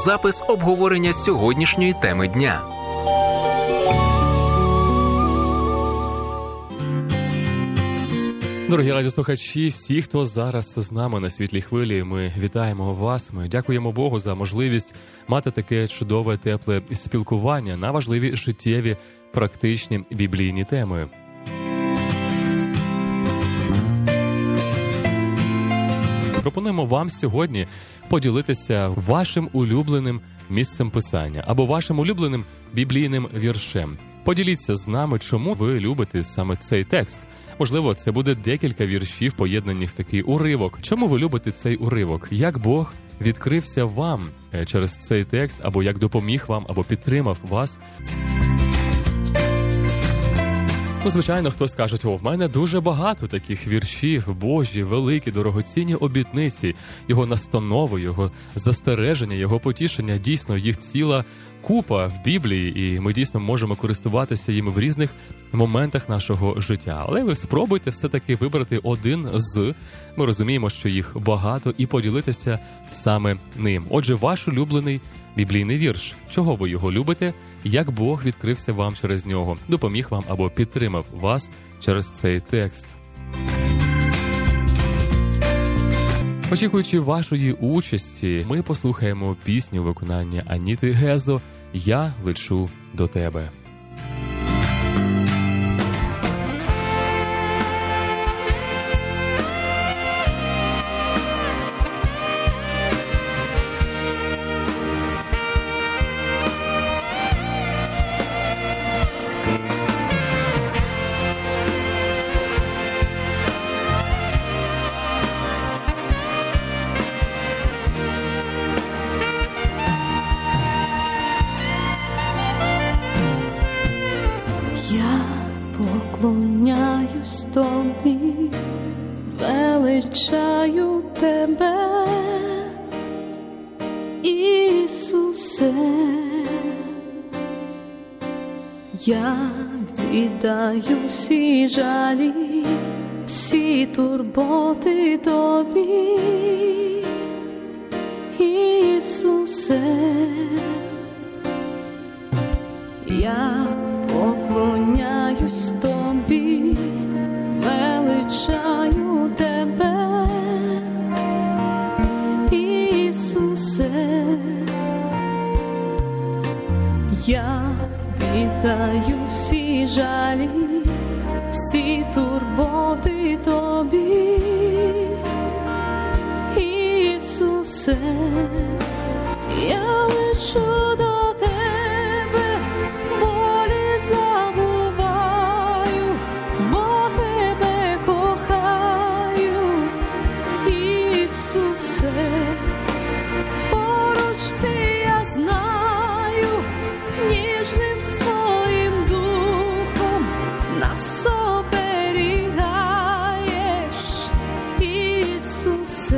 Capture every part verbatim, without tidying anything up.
запис обговорення сьогоднішньої теми дня. Дорогі радіослухачі, всі, хто зараз з нами на світлій хвилі, ми вітаємо вас. Ми дякуємо Богу за можливість мати таке чудове, тепле спілкування на важливі життєві, практичні біблійні теми. Пропонуємо вам сьогодні поділитися вашим улюбленим місцем писання або вашим улюбленим біблійним віршем. Поділіться з нами, чому ви любите саме цей текст. Можливо, це буде декілька віршів, поєднаних в такий уривок. Чому ви любите цей уривок? Як Бог відкрився вам через цей текст, або як допоміг вам, або підтримав вас? Ну, звичайно, хтось скаже, о, в мене дуже багато таких віршів, Божі, великі, дорогоцінні обітниці, його настанови, його застереження, його потішення. Дійсно, їх ціла купа в Біблії, і ми дійсно можемо користуватися їм в різних моментах нашого життя. Але ви спробуйте все-таки вибрати один з, ми розуміємо, що їх багато, і поділитися саме ним. Отже, ваш улюблений біблійний вірш. Чого ви його любите? Як Бог відкрився вам через нього, допоміг вам або підтримав вас через цей текст? Очікуючи вашої участі, ми послухаємо пісню виконання Аніти Гезо «Я лечу до тебе». Поклоняюсь тобі, величаю тебе, Ісусе. Я віддаю всі жалі, всі турботи тобі, Ісусе. Я поклоняюсь тобі, величаю тебе, Ісусе. Я віддаю всі жалі, всі турботи тобі, Ісусе. Я лечу до тебе, болі забуваю, бо тебе кохаю, Ісусе. Поруч ти, я знаю, ніжним своїм духом нас оберігаєш, Ісусе.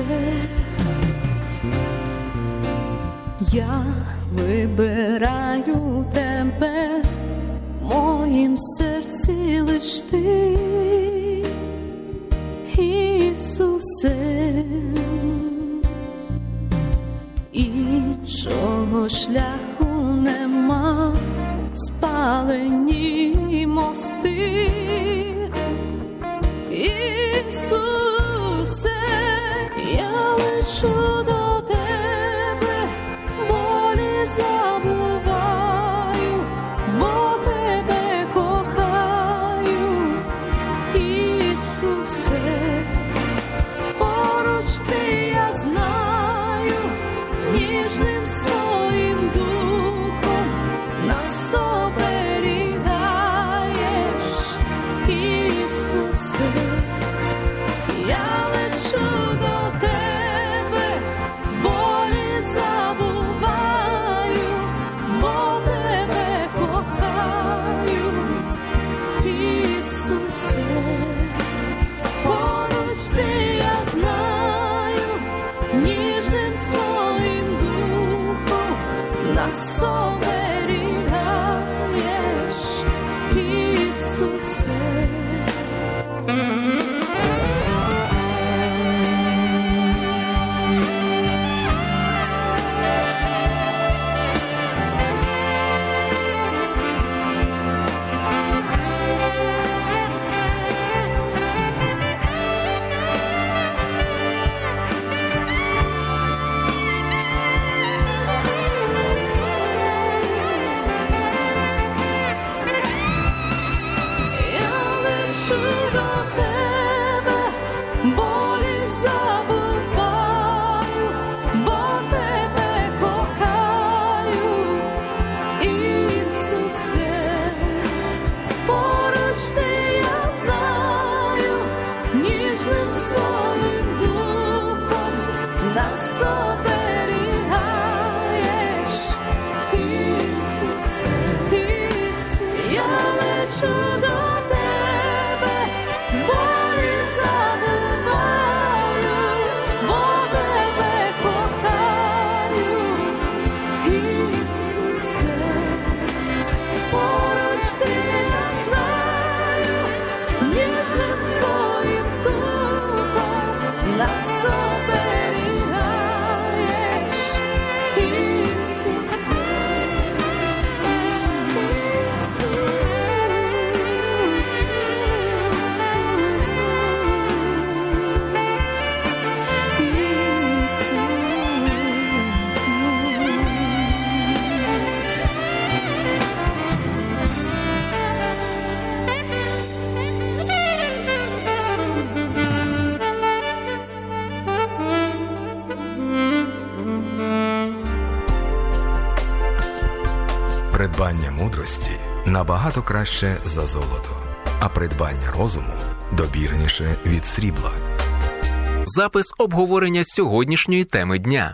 Я вибираю тебе, в моїм серці лиш ти, Ісусе. Іншого шляху нема, спалені мости, Ісусе. Я лечу до тебе, болі забуваю, бо тебе кохаю, Ісусе. Поруч ти, я знаю, ніжним своїм духом нас оберігаєш, Ісусе. Я лечу до тебе, болі забуваю, бо тебе кохаю, Ісусе. Поруч ти, я знаю, ніжним своїм духом нас оберігаєш, Ісусе. Придбання мудрості набагато краще за золото, а придбання розуму добірніше від срібла. Запис обговорення сьогоднішньої теми дня.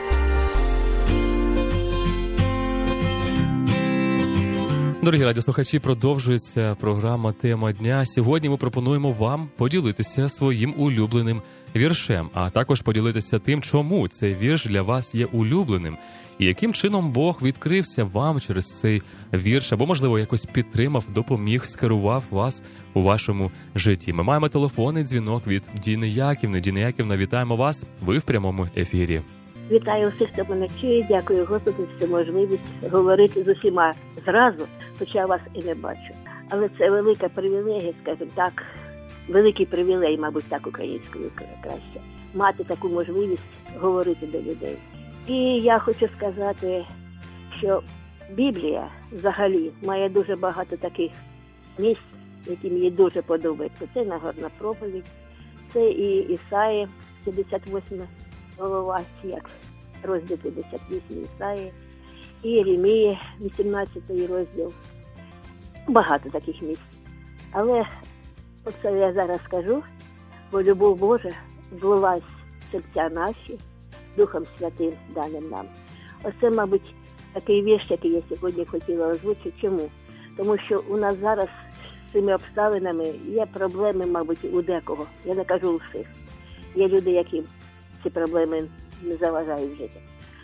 Дорогі радіослухачі, продовжується програма «Тема дня». Сьогодні ми пропонуємо вам поділитися своїм улюбленим віршем, а також поділитися тим, чому цей вірш для вас є улюбленим, і яким чином Бог відкрився вам через цей вірш, або, можливо, якось підтримав, допоміг, скерував вас у вашому житті. Ми маємо телефонний дзвінок від Діни Яківни. Діна Яківна, вітаємо вас, ви в прямому ефірі. Вітаю всіх, хто мене чує. Дякую Господу за можливість говорити з усіма зразу, хоча я вас і не бачу. Але це велика привілегія, скажімо так, великий привілей, мабуть, так українською краще, мати таку можливість говорити до людей. І я хочу сказати, що Біблія взагалі має дуже багато таких місць, які мені дуже подобаються. Це Нагорна проповідь, це і Ісаї, п'ятдесят восьма голова, як розділ п'ятдесят вісім Ісаї, і Єремії, вісімнадцятий розділ. Багато таких місць. Але оце я зараз скажу, бо любов Божа злилась в серця наші, Духом Святим даним нам. Оце, мабуть, такий вірш, який я сьогодні хотіла озвучити. Чому? Тому що у нас зараз з цими обставинами є проблеми, мабуть, у декого. Я не кажу у всіх. Є люди, яким ці проблеми не заважають жити.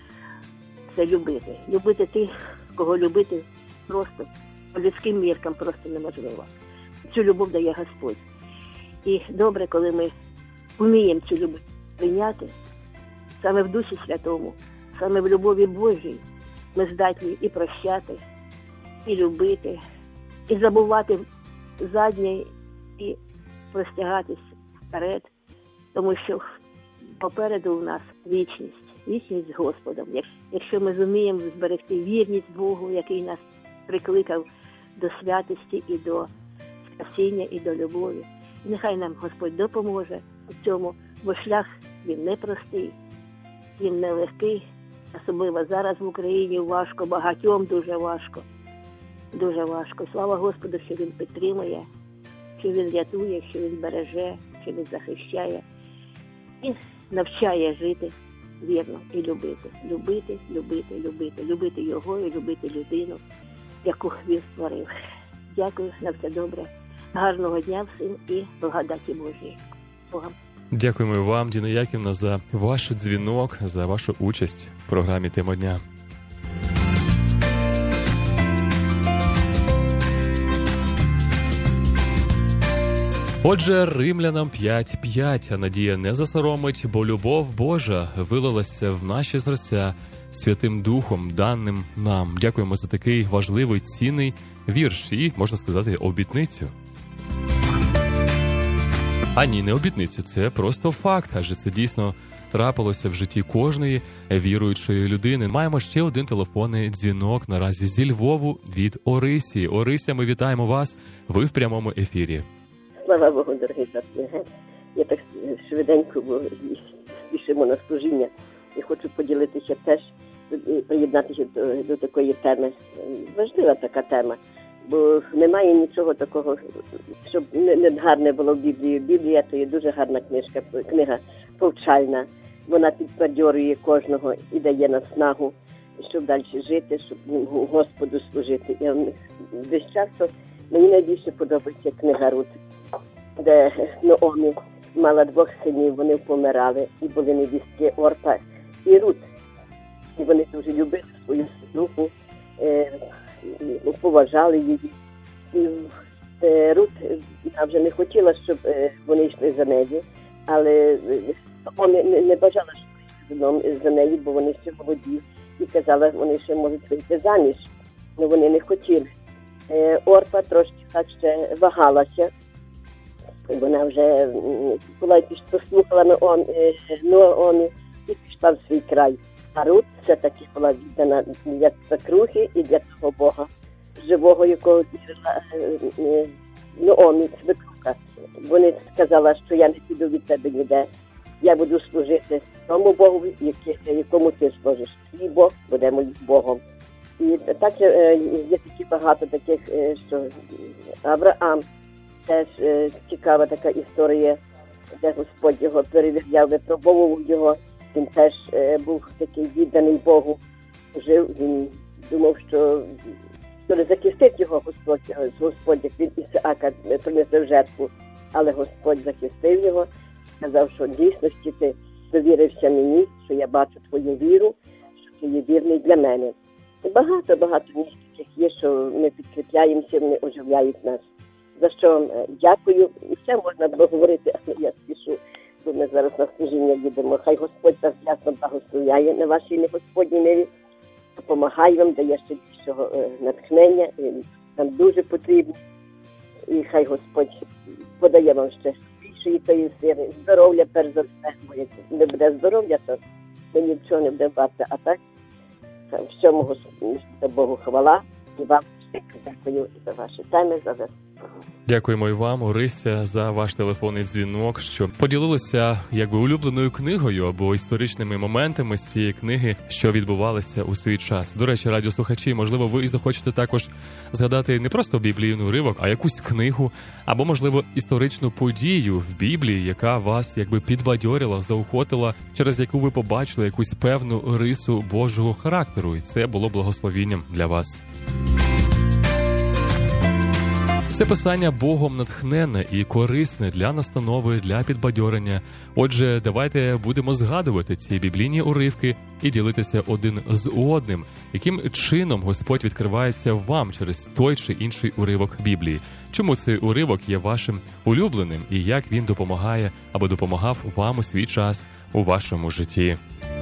Це любити. Любити тих, кого любити просто, по людським міркам просто неможливо. Цю любов дає Господь. І добре, коли ми вміємо цю любов прийняти, саме в Дусі Святому, саме в любові Божій, ми здатні і прощати, і любити, і забувати заднє, і простягатись вперед, тому що попереду у нас вічність, вічність з Господом. Якщо ми зуміємо зберегти вірність Богу, який нас прикликав до святості і до спасіння, і до любові. І нехай нам Господь допоможе у цьому, бо шлях він непростий, він нелегкий, особливо зараз в Україні важко, багатьом дуже важко, дуже важко. Слава Господу, що він підтримує, що він рятує, що він береже, що він захищає і навчає жити вірно і любити, любити, любити, любити, любити його і любити людину, яку він створив. Дякую, на все добре. Гарного дня всім і благодаті Божої. Богом. Дякуємо вам, Діна Яківна, за ваш дзвінок, за вашу участь в програмі «Тема дня». Отже, Римлянам п'ять п'ять, а надія не засоромить, бо любов Божа вилилася в наші серця Святим Духом, даним нам. Дякуємо за такий важливий, цінний вірш і, можна сказати, обітницю. А ні, не обітницю, це просто факт, адже це дійсно трапилося в житті кожної віруючої людини. Маємо ще один телефонний дзвінок наразі зі Львову від Орисі. Орися, ми вітаємо вас, ви в прямому ефірі. Слава Богу, дорогий брат. Я так швиденько, бо спішимо на служіння. І хочу поділитися теж, приєднатися до, до такої теми. Важлива така тема, бо немає нічого такого, щоб не, не гарне було в Біблії. Біблія – то є дуже гарна книжка, книга повчальна. Вона підбадьорює кожного і дає наснагу, щоб далі жити, щоб Господу служити. Я десь часто мені найбільше подобається книга Рут, де Ноомі мала двох синів, вони помирали, і були невістки Орпа і Рут. І вони дуже любили свою сеструху, е, поважали її. І е, Рут вона вже не хотіла, щоб е, вони йшли за нею, але Ноомі не, не бажала, щоб йшли за нею, бо вони ще молоді, і казала, вони ще можуть вийти заміж, але вони не хотіли. Е, Орпа трошки так ще вагалася. Вона вже була послухала Ноомі і пішла в свій край. А Рут все-таки була віддана для свекрухи і для того Бога живого, якого вірила Ноомі, свекруха. Вони сказала, що я не піду від тебе ніде. Я буду служити тому Богу, якому ти служиш. Твій Бог буде моїм Богом. І так е, є такі багато таких, е, що Авраам, теж е, цікава така історія, де Господь його перевіряв, випробовував його. Він теж е, був такий відданий Богу, жив, він думав, що, що не захистить його Господь, Господь, як він Ісаака принесе в жертву. Але Господь захистив його, сказав, що дійсності ти довірився мені, що я бачу твою віру, що ти є вірний для мене. І багато-багато місць таких є, що ми підкріпляємося, вони оживляють нас. За що дякую. І ще можна було говорити, але я спішу, бо ми зараз на служіння їдемо. Хай Господь нас ясно благословляє на вашій негосподній мирі, допомагає вам, дає ще більшого натхнення, і нам дуже потрібно. І хай Господь подає вам ще більшої тої сили, здоров'я перш за все, бо як не буде здоров'я, то ми нічого не буде варте. А так, всьому Господу Богу хвала і вам дякую за ваші теми, за вас. Дякуємо і вам, Орися, за ваш телефонний дзвінок, що поділилися якби улюбленою книгою або історичними моментами з цієї книги, що відбувалися у свій час. До речі, радіослухачі, можливо, ви і захочете також згадати не просто біблійний уривок, а якусь книгу, або, можливо, історичну подію в Біблії, яка вас якби підбадьорила, заохотила, через яку ви побачили якусь певну рису Божого характеру, і це було благословінням для вас. Це писання Богом натхненне і корисне для настанови, для підбадьорення. Отже, давайте будемо згадувати ці біблійні уривки і ділитися один з одним, яким чином Господь відкривається вам через той чи інший уривок Біблії. Чому цей уривок є вашим улюбленим і як він допомагає або допомагав вам у свій час у вашому житті.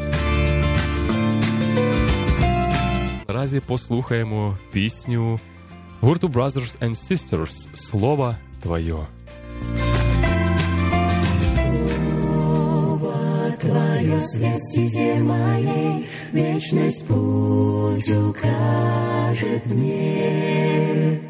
Наразі послухаємо пісню гурту Brothers and Sisters «Слово Твое». Слово Твое, свет стезе моей, вечность путь укажет мне.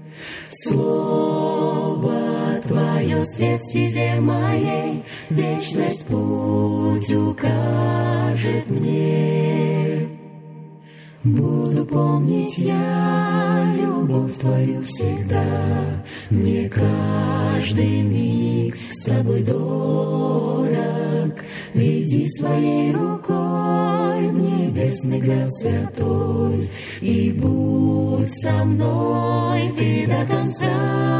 Слово Твое, свет стезе моей, вечность путь укажет мне. Буду помнить я любовь Твою всегда, мне каждый миг с Тобой дорог. Веди своей рукой в небесный град святой, и будь со мной Ты до конца.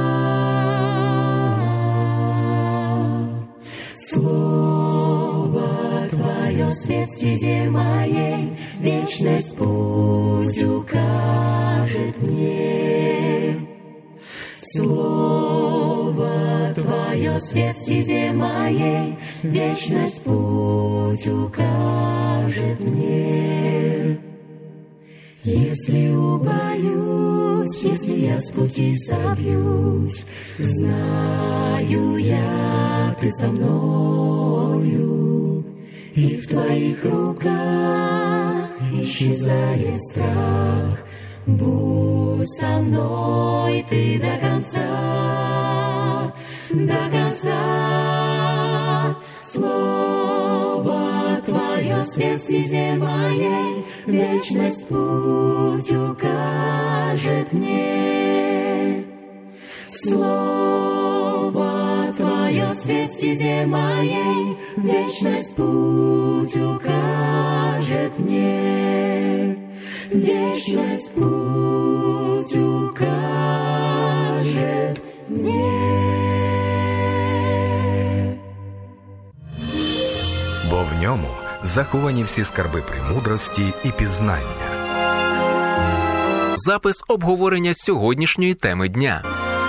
Слово Твое, свет стезе моей, вечность путь укажет мне. Слово Твое, свет стезе моей, вечность путь укажет мне. Если убоюсь, если я с пути собьюсь, знаю я, Ты со мною, и в Твоих руках исчезает страх. Будь со мной Ты до конца, до конца. Слово Твое, свет стезе моей, вечность путь укажет мне. Слово Твое, свет стезе моей, вечность путь укажет мне. Вечность путь укажет мне. Бо в ньому заховані всі скарби премудрості і пізнання. Запис обговорення сьогоднішньої теми дня.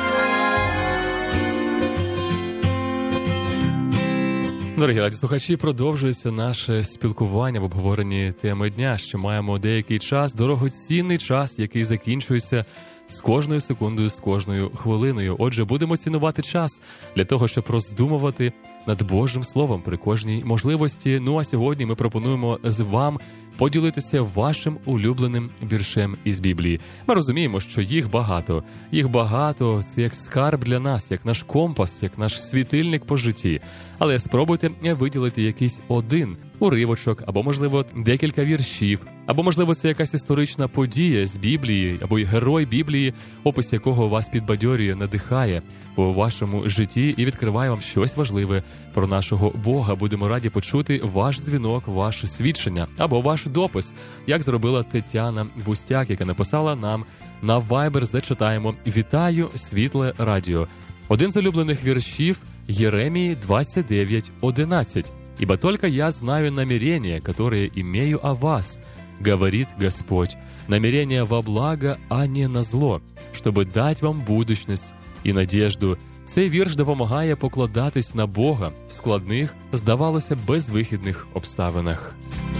Дорогі радіослухачі, продовжується наше спілкування в обговоренні теми дня, що маємо деякий час, дорогоцінний час, який закінчується з кожною секундою, з кожною хвилиною. Отже, будемо цінувати час для того, щоб роздумувати над Божим Словом при кожній можливості. Ну а сьогодні ми пропонуємо з вам поділитися вашим улюбленим віршем із Біблії. Ми розуміємо, що їх багато. Їх багато, це як скарб для нас, як наш компас, як наш світильник по житті. Але спробуйте виділити якийсь один уривочок або, можливо, декілька віршів, Або, можливо, це якась історична подія з Біблії, або й герой Біблії, опис якого вас підбадьорює, надихає у вашому житті і відкриває вам щось важливе про нашого Бога. Будемо раді почути ваш дзвінок, ваше свідчення або ваш допис, як зробила Тетяна Бустяк, яка написала нам на Viber. Зачитаємо: «Вітаю, світле радіо». Один з улюблених віршів Єремії двадцять дев'ять одинадцять. «Ибо только я знаю намерения, которые имею о вас, говорит Господь, намерения во благо, а не на зло, чтобы дать вам будущность і надіжду». Цей вірш допомагає покладатись на Бога в складних, здавалося, безвихідних обставинах.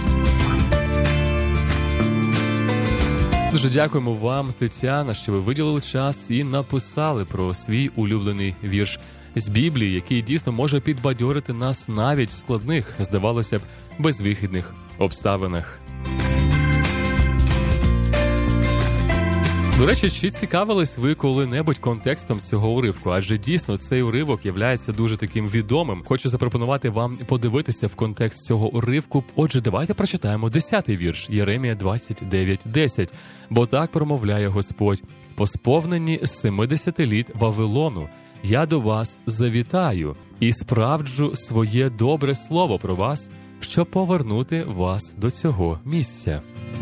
Дуже дякуємо вам, Тетяна, що ви виділили час і написали про свій улюблений вірш з Біблії, який дійсно може підбадьорити нас навіть в складних, здавалося б, безвихідних обставинах. До речі, чи цікавились ви коли-небудь контекстом цього уривку? Адже дійсно цей уривок являється дуже таким відомим. Хочу запропонувати вам подивитися в контекст цього уривку. Отже, давайте прочитаємо десятий вірш Єремія двадцять дев'ять десять. «Бо так промовляє Господь: по сповненні семидесяти літ Вавилону я до вас завітаю і справджу своє добре слово про вас, щоб повернути вас до цього місця».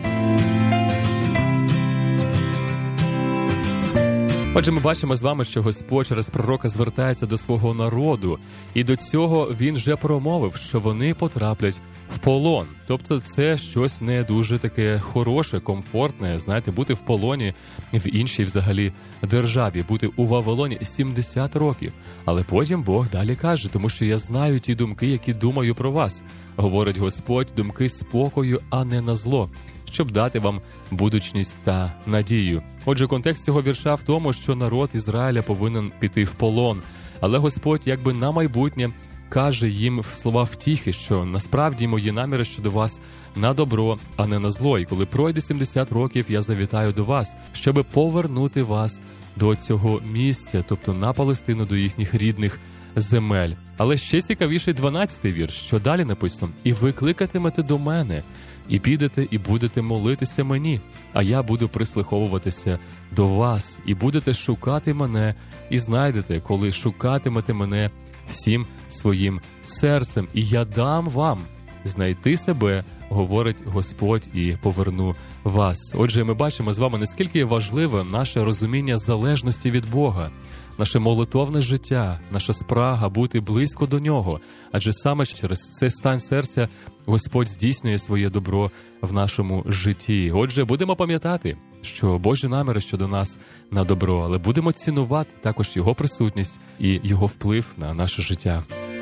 Отже, ми бачимо з вами, що Господь через пророка звертається до свого народу, і до цього він вже промовив, що вони потраплять в полон. Тобто це щось не дуже таке хороше, комфортне, знаєте, бути в полоні в іншій взагалі державі, бути у Вавилоні сімдесят років. Але потім Бог далі каже: «Тому що я знаю ті думки, які думаю про вас, говорить Господь, думки спокою, а не на зло, щоб дати вам будучність та надію». Отже, контекст цього вірша в тому, що народ Ізраїля повинен піти в полон. Але Господь якби на майбутнє каже їм слова втіхи, що насправді мої наміри щодо вас на добро, а не на зло. І коли пройде сімдесят років, я завітаю до вас, щоби повернути вас до цього місця, тобто на Палестину, до їхніх рідних земель. Але ще цікавіший дванадцятий вірш, що далі написано: «І ви кликатимете до мене, і підете, і будете молитися мені, а я буду прислуховуватися до вас, і будете шукати мене, і знайдете, коли шукатимете мене всім своїм серцем, і я дам вам знайти себе, говорить Господь, і поверну вас». Отже, ми бачимо з вами, наскільки важливе наше розуміння залежності від Бога, наше молитовне життя, наша спрага бути близько до Нього. Адже саме через цей стан серця Господь здійснює своє добро в нашому житті. Отже, будемо пам'ятати, що Божі наміри щодо нас на добро, але будемо цінувати також Його присутність і Його вплив на наше життя.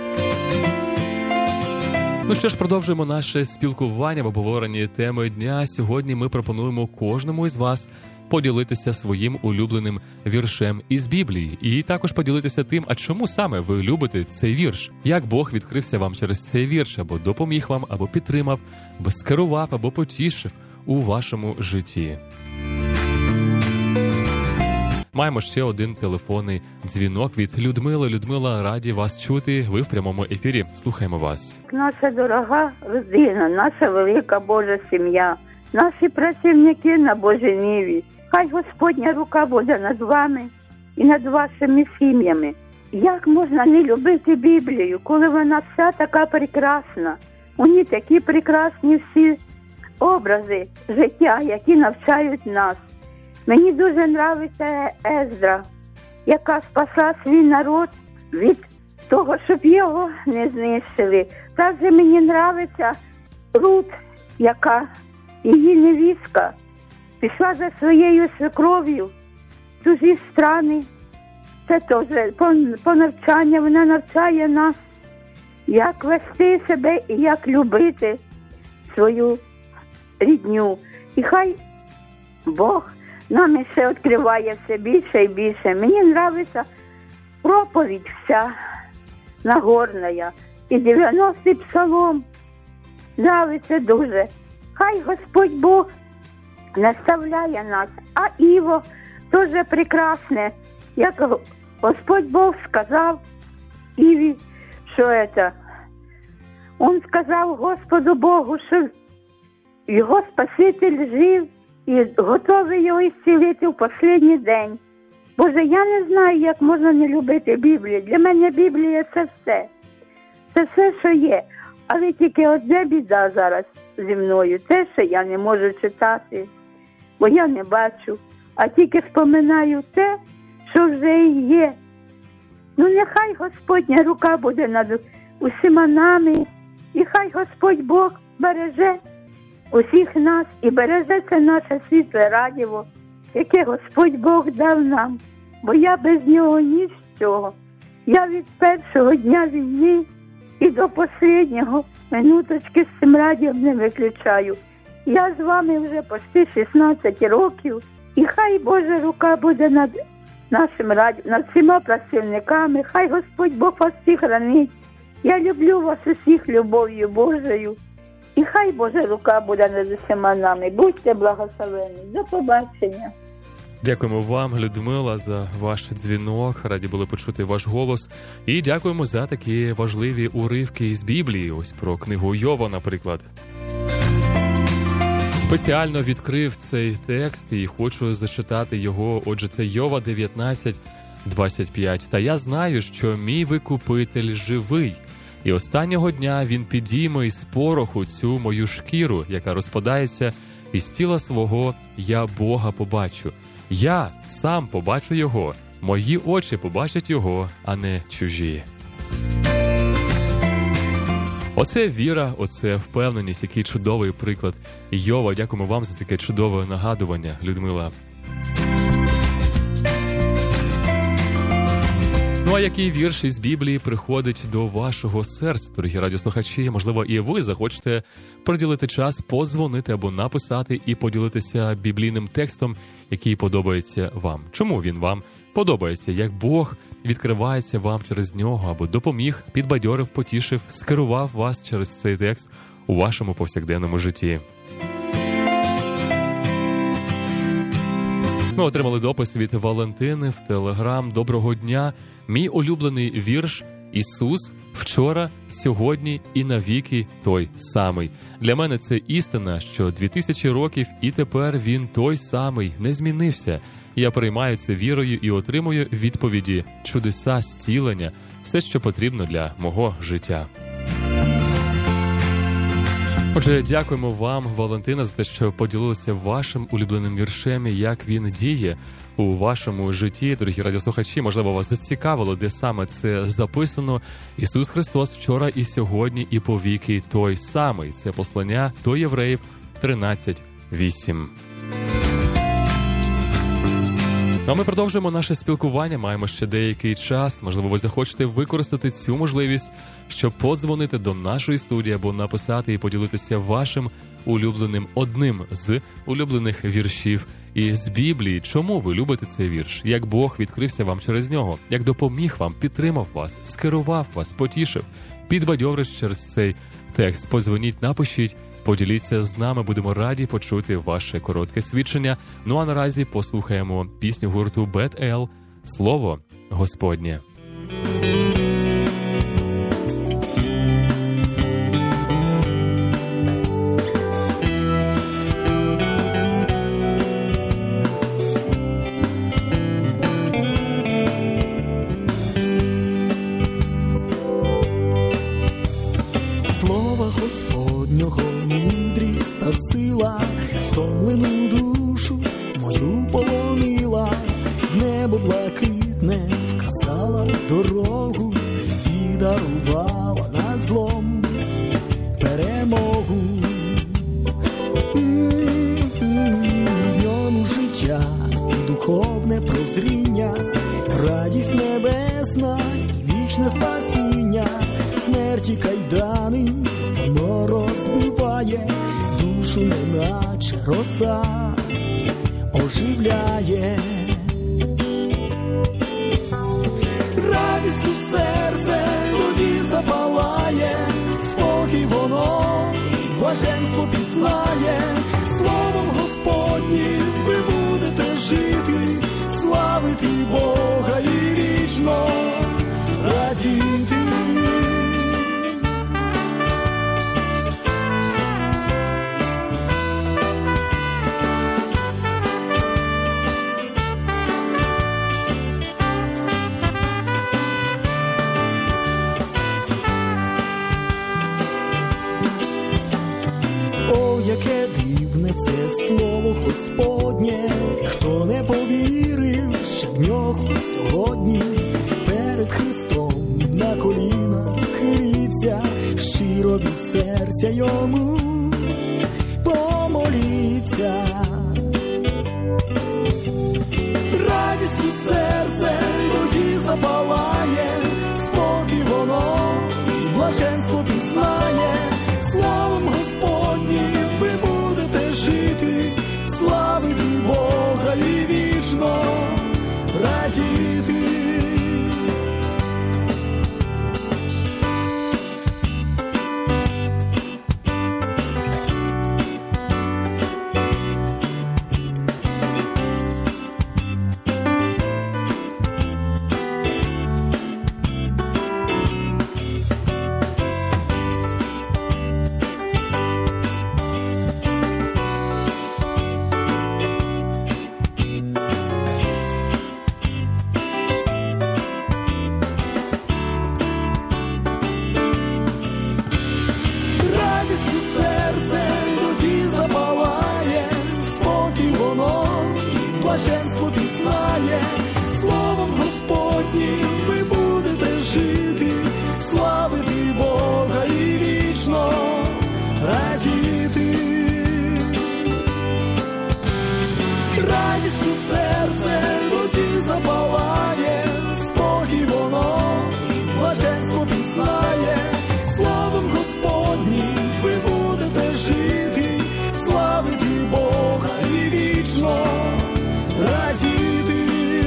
Ну що ж, продовжуємо наше спілкування в обговоренні теми дня. Сьогодні ми пропонуємо кожному із вас поділитися своїм улюбленим віршем із Біблії. І також поділитися тим, а чому саме ви любите цей вірш? Як Бог відкрився вам через цей вірш, або допоміг вам, або підтримав, або скерував, або потішив у вашому житті. Маємо ще один телефонний дзвінок від Людмили. Людмила, раді вас чути. Ви в прямому ефірі. Слухаємо вас. Наша дорога родина, наша велика Божа сім'я, наші працівники на Божій ниві. Хай Господня рука буде над вами і над вашими сім'ями. Як можна не любити Біблію, коли вона вся така прекрасна? У ній такі прекрасні всі образи життя, які навчають нас. Мені дуже подобається Ездра, яка спасла свій народ від того, щоб його не знищили. Також мені подобається Рут, яка її невістка пішла за своєю свекров'ю в чужі страни. Це теж по, по навчанню, вона навчає нас, як вести себе і як любити свою рідню. І хай Бог нам ще відкриває все більше і більше. Мені подобається проповідь вся Нагорна і дев'яностий псалом. Подобається дуже. Хай Господь Бог наставляє нас. А Іво теж прекрасне. Як Господь Бог сказав Іві, що це? Он сказав Господу Богу, що його Спаситель жив і готовий його ісцілити в останній день. Боже, я не знаю, як можна не любити Біблію. Для мене Біблія – це все. Це все, що є. Але тільки одна біда зараз зі мною. Те, що я не можу читати, бо я не бачу. А тільки споминаю те, що вже є. Ну, нехай Господня рука буде над усіма нами. І хай Господь Бог береже усіх нас і береже це наше світле радіо, яке Господь Бог дав нам. Бо я без нього нічого. Я від першого дня війни і до останнього минуточки з цим радіом не виключаю. Я з вами вже почти шістнадцять років. І хай Божа рука буде над нашим радіо, над всіма працівниками. Хай Господь Бог вас всіх хранить. Я люблю вас усіх любов'ю Божою. І хай Божа рука буде над усіма нами. Будьте благословені. До побачення. Дякуємо вам, Людмила, за ваш дзвінок. Раді були почути ваш голос. І дякуємо за такі важливі уривки із Біблії. Ось про книгу Йова, наприклад. Спеціально відкрив цей текст і хочу зачитати його. Отже, це Йова дев'ятнадцять двадцять п'ять. «Та я знаю, що мій викупитель живий, і останнього дня він підійме із пороху цю мою шкіру, яка розпадається, і з тіла свого я Бога побачу. Я сам побачу його, мої очі побачать його, а не чужі». Оце віра, оце впевненість, який чудовий приклад. Йова, дякуємо вам за таке чудове нагадування, Людмила. Ну а який вірш із Біблії приходить до вашого серця, дорогі радіослухачі? Можливо, і ви захочете приділити час, подзвонити або написати і поділитися біблійним текстом, який подобається вам. Чому він вам подобається? Як Бог відкривається вам через нього, або допоміг, підбадьорив, потішив, скерував вас через цей текст у вашому повсякденному житті. Ми отримали допис від Валентини в Телеграм. Доброго дня. Мій улюблений вірш «Ісус вчора, сьогодні і навіки той самий». Для мене це істина, що дві тисячі років і тепер він той самий, не змінився. Я приймаю це вірою і отримую відповіді, чудеса, зцілення, все, що потрібно для мого життя. Отже, дякуємо вам, Валентина, за те, що поділилися вашим улюбленим віршем, як він діє у вашому житті. Дорогі радіослухачі, можливо, вас зацікавило, де саме це записано. Ісус Христос вчора і сьогодні і повіки той самий. Це послання до Євреїв тринадцять вісім. Ну, а ми продовжуємо наше спілкування, маємо ще деякий час. Можливо, ви захочете використати цю можливість, щоб подзвонити до нашої студії або написати і поділитися вашим улюбленим, одним з улюблених віршів із Біблії. Чому ви любите цей вірш? Як Бог відкрився вам через нього? Як допоміг вам, підтримав вас, скерував вас, потішив, підбадьорив через цей текст? Подзвоніть, напишіть. Поділіться з нами, будемо раді почути ваше коротке свідчення. Ну а наразі послухаємо пісню гурту Бет-Ел «Слово Господнє». Стомлену душу мою полонила, в небо блакитне вказала дорогу і дарувала над злом перемогу. В ньому життя, духовне прозріння, радість небесна і вічне спасіння, смерті кайдани воно розбиває, душу неначе роса оживляє. Радість у серце тоді запалає, спокій воно і блаженство пізнає. Словом Господнім ви будете жити, славити Бога і вічно радіти. не це слово Господнє, хто не повірив ще в нього сьогодні, перед Христом на коліна схиліться, щиро від серця йому помоліться. Радістю серце тоді запалає, спокій воно і блаженство пізнає. Словом Господнім ви будете жити, славити Бога і вічно радіти. Блаженство пізнає, словом Господнім ви будете жити, славити Бога і вічно радіти. Радістю серце тоді запалає, спокій воно і блаженство пізнає, словом Господнім ви будете жити, славити Бога і вічно радіти.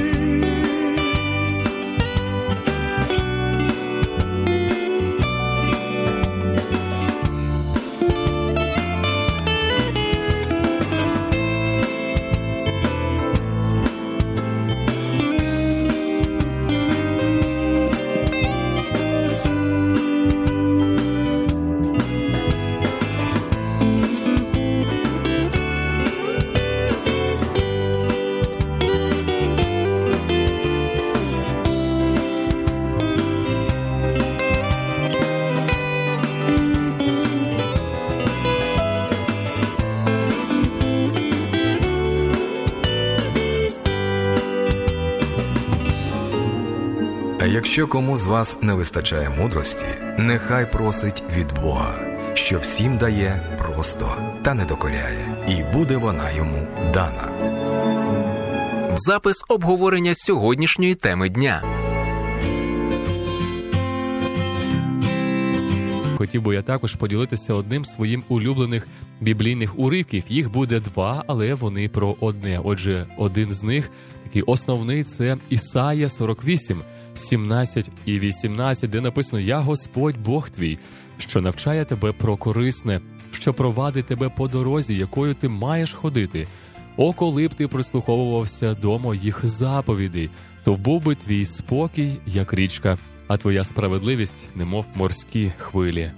Якщо кому з вас не вистачає мудрості, нехай просить від Бога, що всім дає просто та не докоряє, і буде вона йому дана. Запис обговорення сьогоднішньої теми дня. Хотів би я також поділитися одним з своїм улюблених біблійних уривків. Їх буде два, але вони про одне. Отже, один з них, такий основний, це Ісая сорок вісім, сімнадцять і вісімнадцять, де написано: «Я Господь Бог твій, що навчає тебе про корисне, що провадить тебе по дорозі, якою ти маєш ходити. О, коли б ти прислуховувався до моїх заповідей, то був би твій спокій, як річка, а твоя справедливість, немов морські хвилі».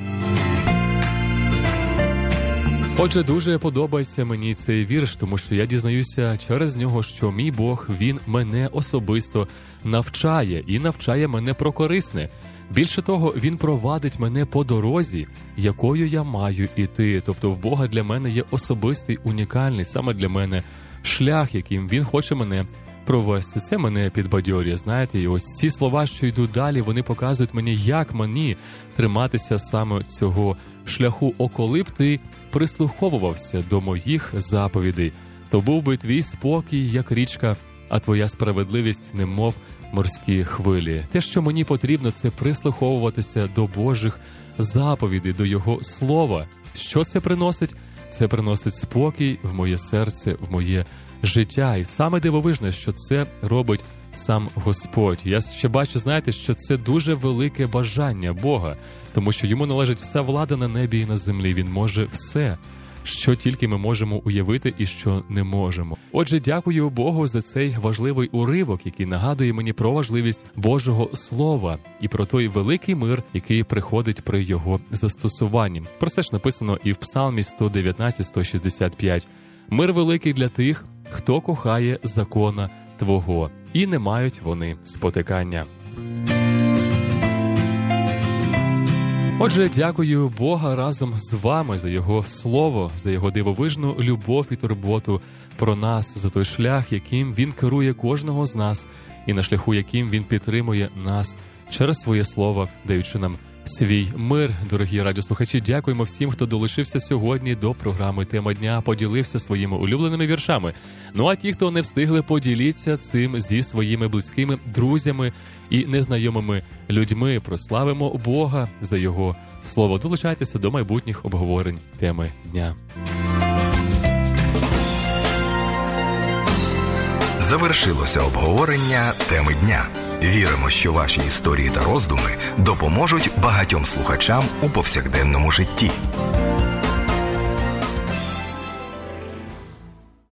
Отже, дуже подобається мені цей вірш, тому що я дізнаюся через нього, що мій Бог, Він мене особисто навчає і навчає мене про корисне. Більше того, Він провадить мене по дорозі, якою я маю іти. Тобто в Бога для мене є особистий, унікальний, саме для мене, шлях, яким Він хоче мене провести. Це мене підбадьорює, знаєте, і ось ці слова, що йдуть далі, вони показують мені, як мені триматися саме цього шляху. О, коли б ти прислуховувався до моїх заповідей, то був би твій спокій, як річка, а твоя справедливість, немов морські хвилі. Те, що мені потрібно, це прислуховуватися до Божих заповідей, до Його Слова. Що це приносить? Це приносить спокій в моє серце, в моє життя. І саме дивовижне, що це робить сам Господь. Я ще бачу, знаєте, що це дуже велике бажання Бога, тому що Йому належить вся влада на небі і на землі. Він може все, що тільки ми можемо уявити і що не можемо. Отже, дякую Богу за цей важливий уривок, який нагадує мені про важливість Божого Слова і про той великий мир, який приходить при його застосуванні. Про це ж написано і в Псалмі сто дев'ятнадцять сто шістдесят п'ять. «Мир великий для тих, хто кохає закона Твого, і не мають вони спотикання». Отже, дякую Бога разом з вами за Його Слово, за Його дивовижну любов і турботу про нас, за той шлях, яким Він керує кожного з нас, і на шляху, яким Він підтримує нас через своє Слово, даючи нам свій мир. Дорогі радіослухачі, дякуємо всім, хто долучився сьогодні до програми «Тема дня», поділився своїми улюбленими віршами. Ну а ті, хто не встигли, поділіться цим зі своїми близькими друзями і незнайомими людьми. Прославимо Бога за Його Слово. Долучайтеся до майбутніх обговорень «Теми дня». Завершилося обговорення «Теми дня». Віримо, що ваші історії та роздуми допоможуть багатьом слухачам у повсякденному житті.